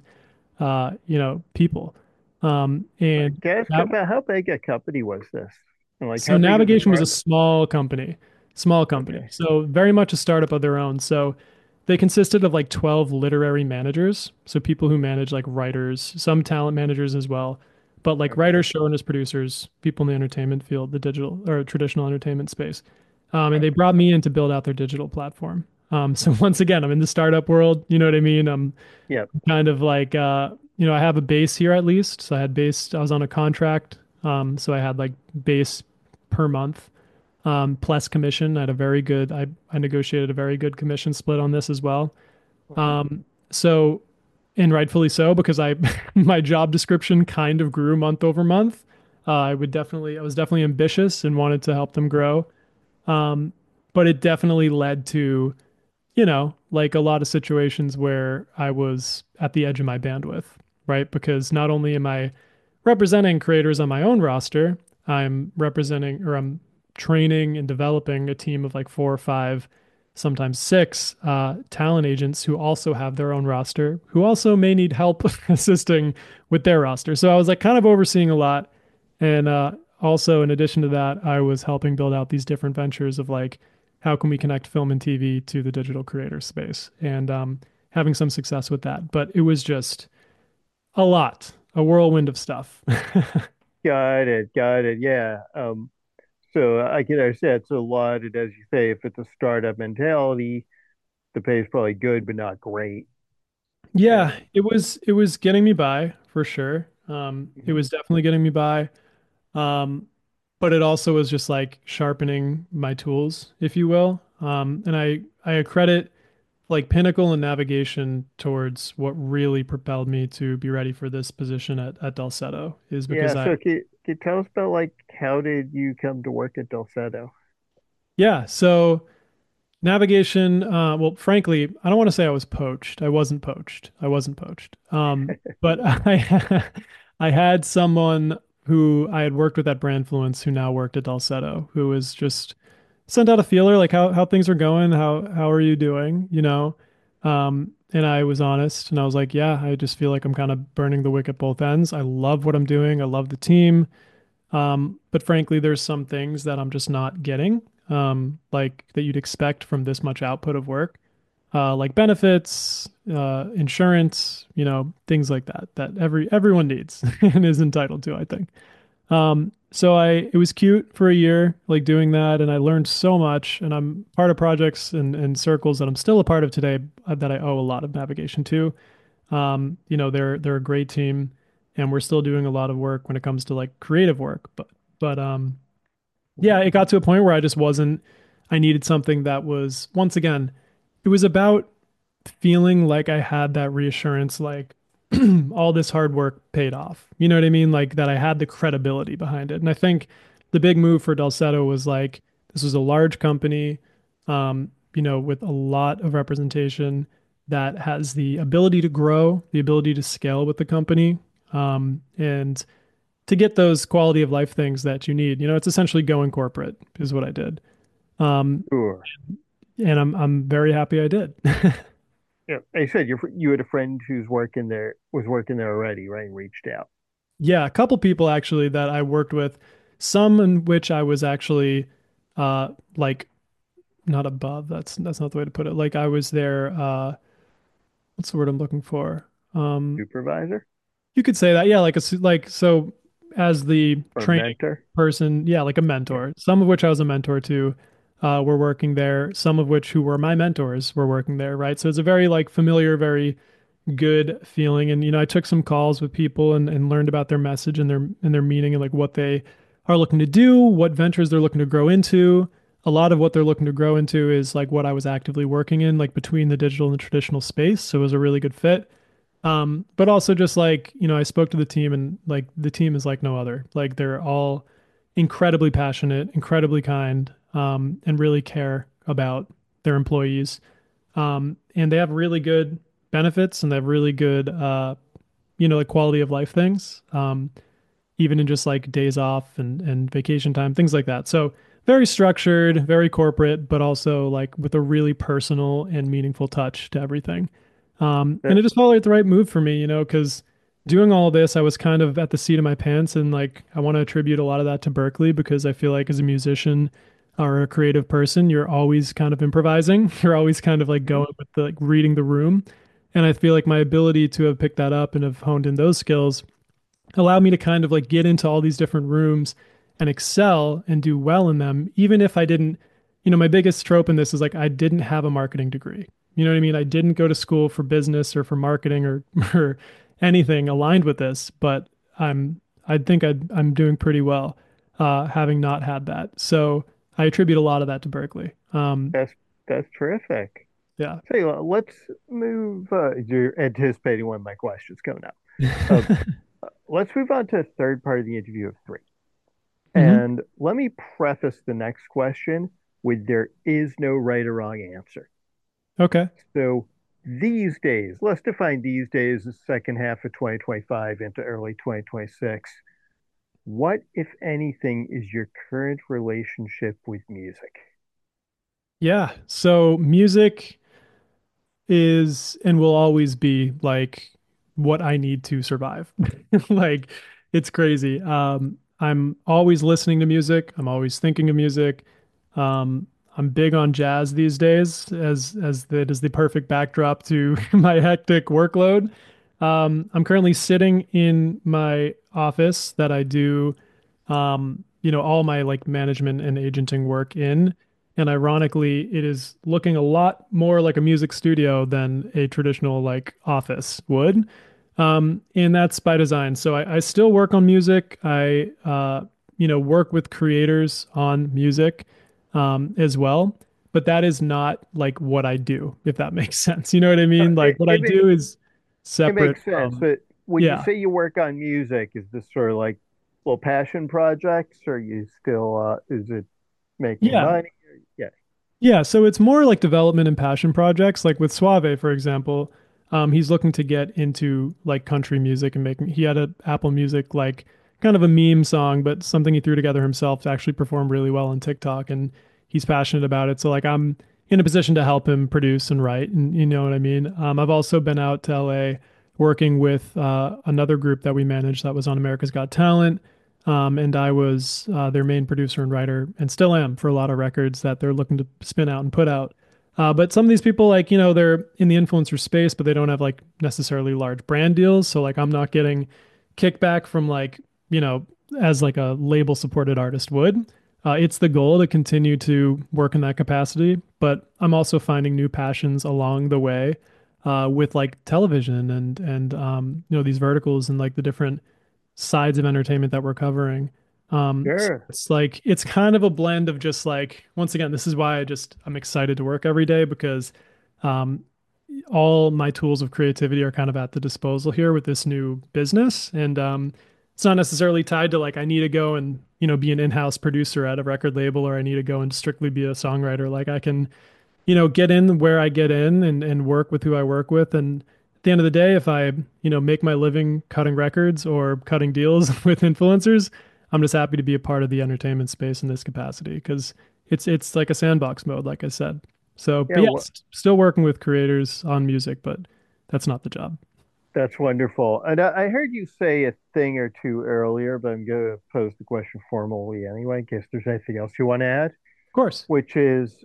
people. And Can I ask that, about how big a company was this? And like so how big of a Navigation was a part? small company. Okay. So very much a startup of their own. So they consisted of like 12 literary managers. So people who manage like writers, some talent managers as well, but like Okay. writers, showrunners, producers, people in the entertainment field, the digital or traditional entertainment space. And they Okay. brought me in to build out their digital platform. So once again, I'm in the startup world. You know what I mean? I'm Yep. kind of like, I have a base here at least. So I was on a contract. So I had like base per month, plus commission. I had a very good, I negotiated a very good commission split on this as well. Mhm. Um, so, and rightfully so, because my job description kind of grew month over month. I was definitely ambitious and wanted to help them grow. Um, but it definitely led to, like a lot of situations where I was at the edge of my bandwidth, right? Because not only am I representing creators on my own roster, I'm training and developing a team of like 4 or 5, sometimes 6 talent agents who also have their own roster, who also may need help assisting with their roster. So I was like kind of overseeing a lot. And also, in addition to that, I was helping build out these different ventures of like, how can we connect film and TV to the digital creator space, and having some success with that. But it was just a whirlwind of stuff. Got it. Got it. Yeah. So I can understand it's a lot, and as you say, if it's a startup mentality, the pay is probably good but not great. Yeah, And it was getting me by for sure. It mhm. was definitely getting me by. Um, but it also was just like sharpening my tools, if you will. And I accredit like Pinnacle and Navigation towards what really propelled me to be ready for this position at Delceto is because Yeah, so can you tell us about like how did you come to work at Delceto? yeah, so Navigation, well, frankly, I don't want to say I was poached. I wasn't poached. I wasn't poached. But I had someone who I had worked with at Brandfluence who now worked at Dalsetto, who was just sent out a feeler like how things are going, how are you doing, you know? And I was honest and I was like, yeah, I just feel like I'm kind of burning the wick at both ends. I love what I'm doing. I love the team. But frankly, there's some things that I'm just not getting, like that you'd expect from this much output of work, like benefits, insurance, things like that, that everyone needs and is entitled to, I think. So it was cute for a year, like doing that, and I learned so much. And I'm part of projects and circles that I'm still a part of today, that I owe a lot of navigation to. They're a great team, and we're still doing a lot of work when it comes to like creative work. But yeah, Mhm. it got to a point where I just wasn't. I needed something that was once again, it was about feeling like I had that reassurance, like all this hard work paid off. You know what I mean? Like that I had the credibility behind it. And I think the big move for Delceto was like this was a large company, with a lot of representation that has the ability to grow, the ability to scale with the company, and to get those quality of life things that you need. It's essentially going corporate is what I did. Um, Sure. and I'm very happy I did. Yeah. You said you had a friend who's working there was working there already, right? And reached out. Yeah, a couple people actually that I worked with, some in which I was actually like not above, that's not the way to put it. Like I was there, what's the word I'm looking for? Um Supervisor you could say that. Yeah, like so as the or training mentor? person, yeah, like a Yeah. mentor. Some of which I was a mentor to were working there, some of which who were my mentors were working there, right? So it's a very like familiar, very good feeling. And I took some calls with people and learned about their message and their meaning and like what they are looking to do, what ventures they're looking to grow into. a lot of what they're looking to grow into is like what I was actively working in, like between the digital and the traditional space. So it was a really good fit. But also just like, I spoke to the team and like the team is like no other. Like they're all incredibly passionate, incredibly kind, and really care about their employees. And they have really good benefits and they have really good, like quality of life things. Even in just like days off and vacation time, things like that. So very structured, very corporate, but also like with a really personal and meaningful touch to everything. And That it just felt like the right move for me, because doing all this, I was kind of at the seat of my pants. And like, I want to attribute a lot of that to Berkeley because I feel like as a musician or a creative person, you're always kind of improvising. You're always kind of like Mhm. going with the like reading the room. And I feel like my ability to have picked that up and have honed in those skills allowed me to kind of like get into all these different rooms and excel and do well in them, even if I didn't, my biggest trope in this is like I didn't have a marketing degree. You know what I mean? I didn't go to school for business or for marketing or or anything aligned with this, but I think I'm doing pretty well, having not had that. So I attribute a lot of that to Berkeley. that's that's terrific. Yeah. So let's move. You're anticipating one of my questions coming up. Uh, let's move on to the third part of the interview of three. hmm And let me preface the next question with there is no right or wrong answer. Okay. So these days, let's define these days as second half of 2025 into early 2026. What, if anything, is your current relationship with music? Yeah. So music is and will always be like what I need to survive. Like it's crazy. I'm always listening to music. I'm always thinking of music. Um, I'm big on jazz these days as that is the perfect backdrop to my hectic workload. I'm currently sitting in my office that I do all my like management and agenting work in. And ironically, it is looking a lot more like a music studio than a traditional like office would. And that's by design. So I still work on music. I work with creators on music, as well. But that is not like what I do, if that makes sense. You know what I Uh, mean? Like It, what I it, do is it separate makes sense, from, but when you yeah. say you work on music, is this sort of like little passion projects, or you still is it making Yeah. money? Yeah, Yeah, so it's more like development and passion projects. Like with Suave, for example, he's looking to get into like country music and making. He had a Apple Music like kind of a meme song, but something he threw together himself to actually perform really well on TikTok, and he's passionate about it. So like I'm in a position to help him produce and write, and you know what I mean. I've also been out to LA working with another group that we managed that was on America's Got Talent. And I was their main producer and writer, and still am for a lot of records that they're looking to spin out and put out. But some of these people, like, they're in the influencer space, but they don't have like necessarily large brand deals. So, like, I'm not getting kickback from like, you know, as like a label supported artist would. It's the goal to continue to work in that capacity, but I'm also finding new passions along the way with like television and these verticals and like the different sides of entertainment that we're covering. So sure. it's like it's kind of a blend of just like once again, this is why I'm excited to work every day because um, all my tools of creativity are kind of at the disposal here with this new business, and it's not necessarily tied to like I need to go and be an in-house producer at a record label or I need to go and strictly be a songwriter. Like I can get in where I get in and work with who I work with. And at the end of the day, if I, make my living cutting records or cutting deals with influencers, I'm just happy to be a part of the entertainment space in this capacity because it's like a sandbox mode, like I said. So, Yeah, but well, yes, still working with creators on music, but that's not the job. that's wonderful. And I heard you say a thing or two earlier, but I'm going to pose the question formally anyway, in case there's anything else you want to add, Of course. which is,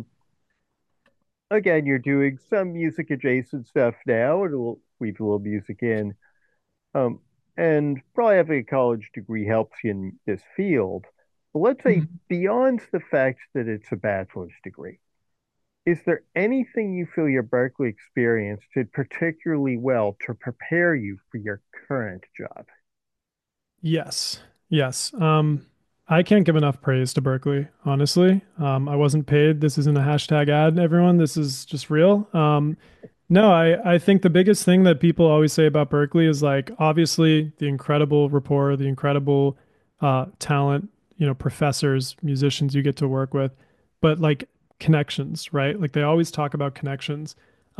again, you're doing some music adjacent stuff now, and we'll weave a little music in. Um, and probably having a college degree helps you in this field. But let's say Mhm. beyond the fact that it's a bachelor's degree, is there anything you feel your Berkeley experience did particularly well to prepare you for your current job? Yes. Yes. I can't give enough praise to Berkeley, honestly. I wasn't paid. This isn't a hashtag ad, everyone. This is just real. No, I think the biggest thing that people always say about Berkeley is like obviously the incredible rapport, the incredible talent, professors, musicians you get to work with, but like connections, right? Like they always talk about connections.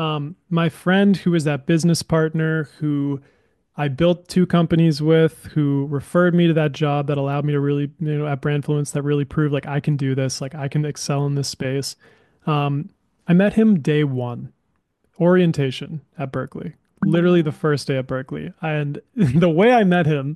My friend who was that business partner who I built two companies with, who referred me to that job that allowed me to really, at Brandfluence, that really proved like I can do this, like I can excel in this space. Um, I met him day one, orientation at Berkeley, literally the first day at Berkeley. And the way I met him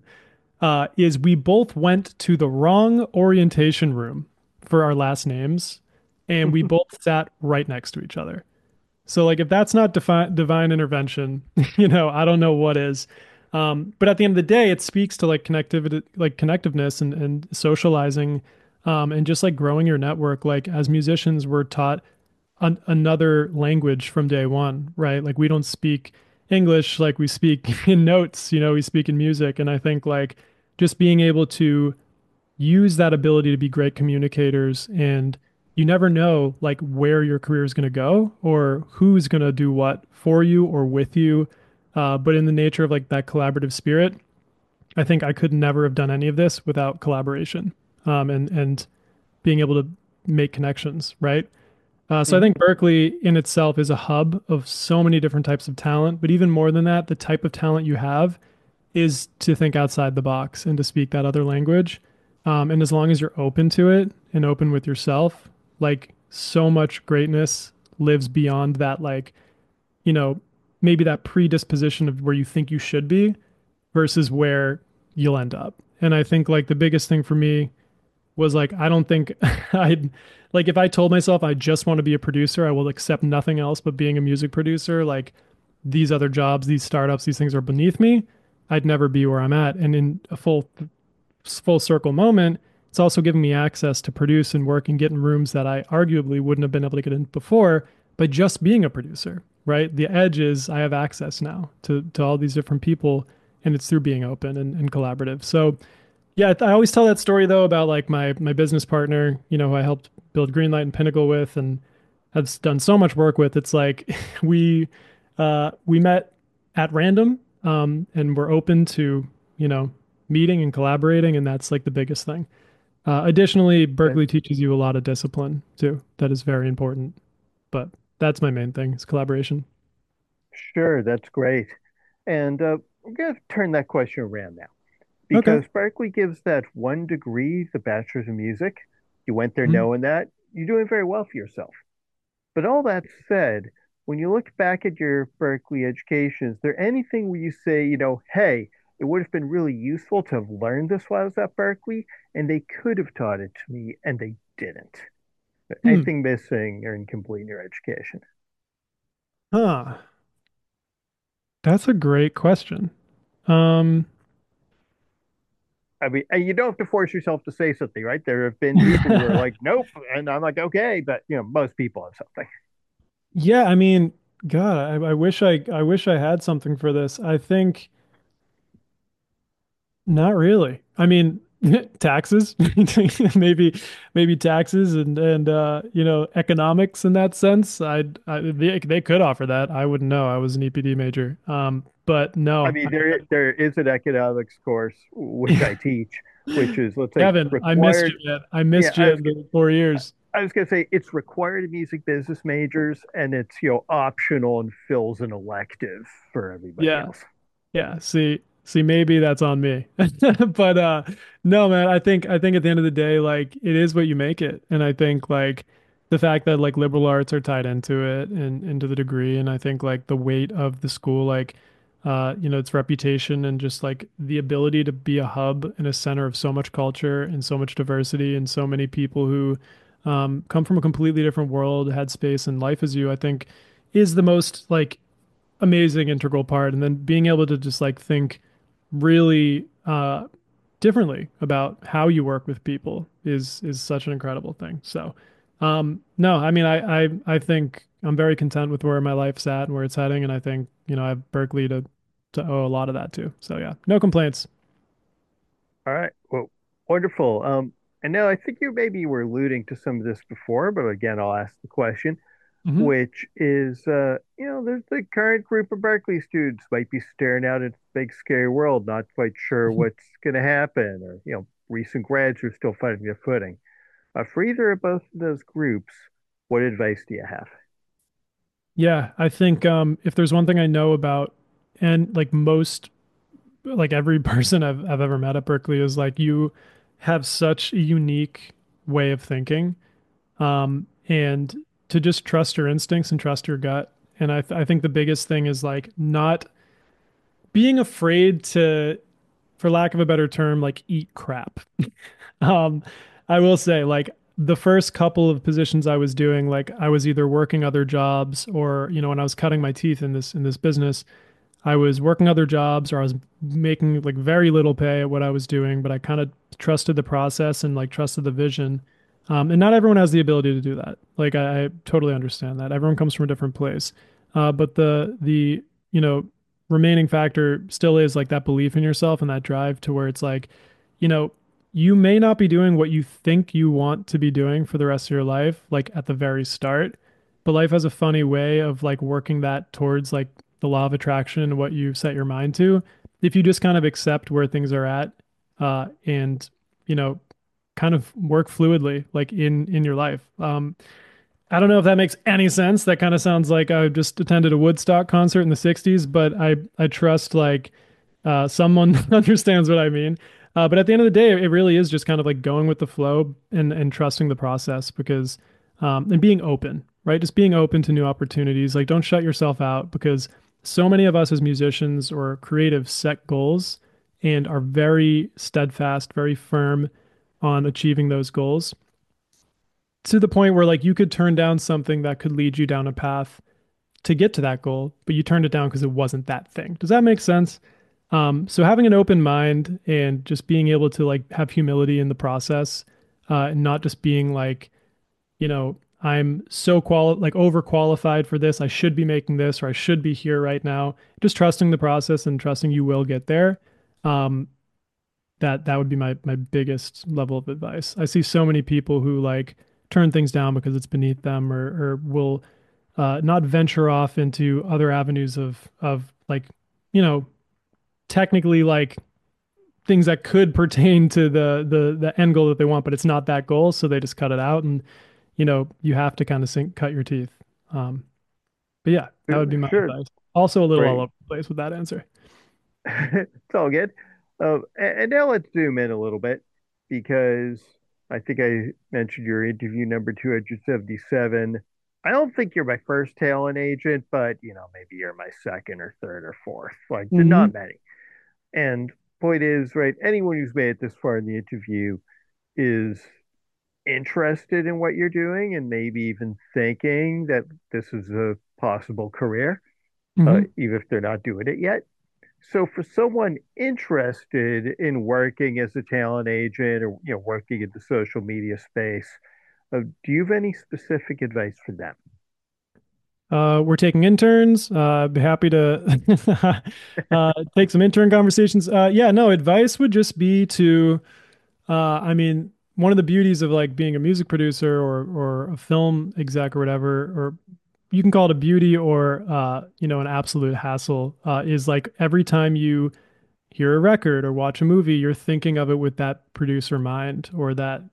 is we both went to the wrong orientation room for our last names, and we both sat right next to each other. So like if that's not divine intervention, I don't know what is. But at the end of the day, it speaks to like connectivity, like connectiveness and socializing, and just like growing your network. Like as musicians, we're taught another language from day one, right? Like we don't speak English like we speak in notes, we speak in music. And I think like just being able to use that ability to be great communicators, and you never know like where your career is going to go or who's going to do what for you or with you, but in the nature of like that collaborative spirit, I think I could never have done any of this without collaboration, and being able to make connections, right? So I Hmm. think Berkeley in itself is a hub of so many different types of talent, but even more than that, the type of talent you have is to think outside the box and to speak that other language. And as long as you're open to it and open with yourself, like so much greatness lives beyond that, like, you know, maybe that predisposition of where you think you should be versus where you'll end up. And I think like the biggest thing for me was like, I don't think I'd like if I told myself I just want to be a producer, I will accept nothing else but being a music producer, like these other jobs, these startups, these things are beneath me. I'd never be where I'm at. And in a full circle moment, it's also given me access to produce and work and get in rooms that I arguably wouldn't have been able to get in before by just being a producer, right? The edge is I have access now to all these different people, and it's through being open and collaborative. So yeah, I always tell that story though about like my business partner, who I helped build Greenlight and Pinnacle with and have done so much work with. It's like we met at random, and we're open to, you know, meeting and collaborating, and that's like the biggest thing. Additionally, That, Berkeley teaches you a lot of discipline too. That is very important. But that's my main thing is collaboration. sure, that's great. And I'm going to turn that question around now Okay. because Berkeley gives that 1 degree, the Bachelor's of Music. You went there Mhm. knowing that. You're doing very well for yourself. But all that said, when you look back at your Berkeley education, is there anything where you say, hey, it would have been really useful to have learned this while I was at Berkeley, and they could have taught it to me, and they didn't? Hmm. Anything missing or incomplete in your education? Huh. That's a great question. Um, I mean, and you don't have to force yourself to say something, right? There have been people who are like, nope, and I'm like, okay, but most people have something. Yeah, I mean, God, I wish I had something for this. I think not really. I mean, taxes, maybe maybe taxes and economics in that sense. They could offer that. I wouldn't know. I was an EPD major. But I no. mean, there is an economics course which I teach, which is, let's say, Kevin, I missed you, required. man. I Yeah, missed you the 4 years. I was gonna say it's required in music business majors, and it's optional and fills an elective for everybody Yeah. else. Yeah, see, maybe that's on me. But no, man, I think at the end of the day, like it is what you make it. And I think like the fact that like liberal arts are tied into it and into the degree, and I think like the weight of the school, like its reputation and just like the ability to be a hub and a center of so much culture and so much diversity and so many people who come from a completely different world, had space and life as you, I think is the most like amazing integral part. And then being able to just like think really differently about how you work with people is such an incredible thing. So no, I mean I think I'm very content with where my life's at and where it's heading. And I think, I have Berkeley to owe a lot of that too. So yeah, no complaints. All right, well, wonderful. And now I think you maybe were alluding to some of this before, but again, I'll ask the question, Hmm. which is, there's the current group of Berkeley students might be staring out at the big scary world, not quite sure what's going to happen, or, recent grads who are still finding their footing. For either or both of those groups, what advice do you have? Yeah, I think if there's one thing I know about, and like most, like every person I've ever met at Berkeley is like you have such a unique way of thinking, and to just trust your instincts and trust your gut. And I think the biggest thing is like not being afraid to, for lack of a better term, like eat crap. Um, I will say, like, the first couple of positions I was doing, like, I was either working other jobs or, when I was cutting my teeth in this business, I was working other jobs or I was making like very little pay at what I was doing, but I kind of trusted the process and like trusted the vision. And not everyone has the ability to do that. Like I totally understand that. Everyone comes from a different place. But the you know remaining factor still is like that belief in yourself and that drive to where it's like, you know, you may not be doing what you think you want to be doing for the rest of your life, like at the very start, but life has a funny way of like working that towards like the law of attraction and what you set your mind to. If you just kind of accept where things are at, and you know, kind of work fluidly like in your life. I don't know if that makes any sense. That kind of sounds like I just attended a Woodstock concert in the 60s, but I trust like someone understands what I mean. But at the end of the day, it really is just kind of like going with the flow and trusting the process because and being open, right? Just being open to new opportunities. Like don't shut yourself out because so many of us as musicians or creatives set goals and are very steadfast, very firm on achieving those goals to the point where like you could turn down something that could lead you down a path to get to that goal, but you turned it down because it wasn't that thing. Does that make sense? So having an open mind and just being able to like have humility in the process, and not just being like, I'm so like overqualified for this. I should be making this or I should be here right now. Just trusting the process and trusting you will get there. Um, that would be my biggest level of advice. I see so many people who like turn things down because it's beneath them or will not venture off into other avenues of like, you know, technically like things that could pertain to the end goal that they want, but it's not that goal, so they just cut it out, and you have to kind of cut your teeth. Um, but yeah, that would be my Sure, advice. Also, a little all right. over the place with that answer. It's all good. And now let's zoom in a little bit because I think I mentioned your interview number 277. I don't think you're my first talent agent, but maybe you're my second or third or fourth. Like, not Hmm. many. And point is, right, anyone who's made it this far in the interview is interested in what you're doing and maybe even thinking that this is a possible career, Hmm. even if they're not doing it yet. So for someone interested in working as a talent agent or working in the social media space, do you have any specific advice for them? We're taking interns. Be happy to take some intern conversations. Yeah, no, advice would just be to, I mean, one of the beauties of like being a music producer or a film exec or whatever, or you can call it a beauty or an absolute hassle, is like every time you hear a record or watch a movie, you're thinking of it with that producer mind or that,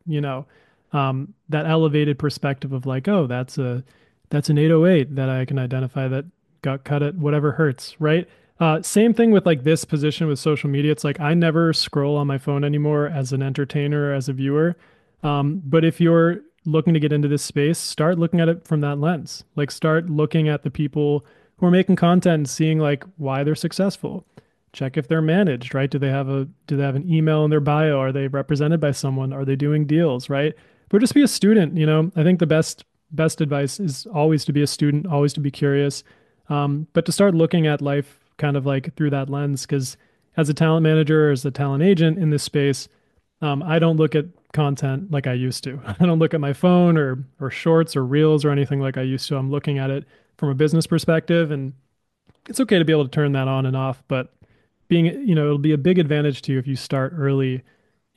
that elevated perspective of like, oh, that's an 808 that I can identify that got cut at whatever hurts, right? Same thing with like this position with social media. It's like I never scroll on my phone anymore as an entertainer or as a viewer. But if you're looking to get into this space, start looking at it from that lens. Like start looking at the people who are making content and seeing like why they're successful. Check if they're managed, right? Do they have an email in their bio? Are they represented by someone? Are they doing deals, right? But just be a student, I think the best advice is always to be a student, always to be curious, but to start looking at life kind of like through that lens. Because as a talent manager, or as a talent agent in this space, I don't look at content like I used to. I don't look at my phone or shorts or reels or anything like I used to. I'm looking at it from a business perspective, and it's okay to be able to turn that on and off. But it'll be a big advantage to you if you start early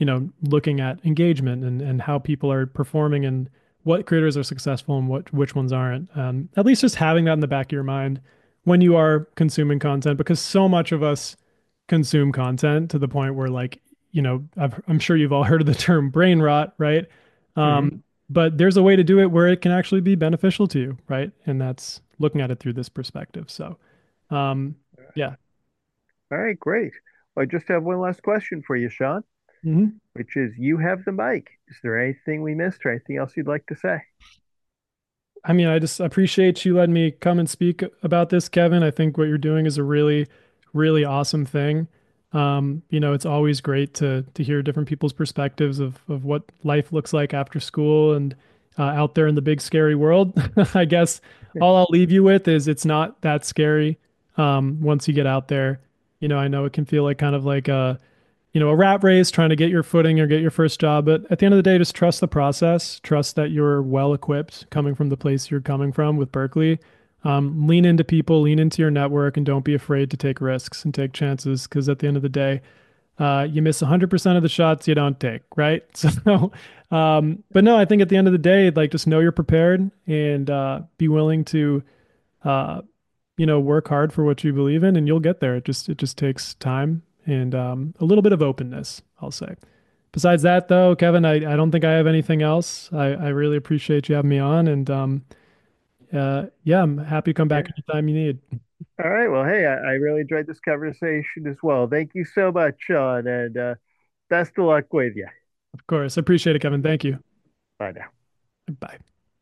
looking at engagement and how people are performing and what creators are successful and which ones aren't. At least just having that in the back of your mind when you are consuming content, because so much of us consume content to the point where like, I'm sure you've all heard of the term brain rot, right? Hmm. But there's a way to do it where it can actually be beneficial to you, right? And that's looking at it through this perspective. So, um, yeah. All right, great. Well, I just have one last question for you, Sean, Mhm. which is you have the mic. Is there anything we missed or anything else you'd like to say? I mean, I just appreciate you letting me come and speak about this, Kevin. I think what you're doing is a really, really awesome thing. It's always great to hear different people's perspectives of what life looks like after school and out there in the big scary world. I guess all I'll leave you with is it's not that scary once you get out there. I know it can feel like kind of like a rat race trying to get your footing or get your first job. But at the end of the day, just trust the process. Trust that you're well equipped coming from the place you're coming from with Berkeley. Lean into people, lean into your network, and don't be afraid to take risks and take chances. Because at the end of the day, you miss 100% of the shots you don't take, right? So, but no, I think at the end of the day, like just know you're prepared and be willing to uh, work hard for what you believe in and you'll get there. It just takes time and a little bit of openness, I'll say. Besides that, though, Kevin, I don't think I have anything else. I really appreciate you having me on. And yeah, I'm happy to come back Yeah. anytime you need. All right. Well, hey, I really enjoyed this conversation as well. Thank you so much, Sean, and best of luck with you. Of course. I appreciate it, Kevin. Thank you. Bye now. Bye.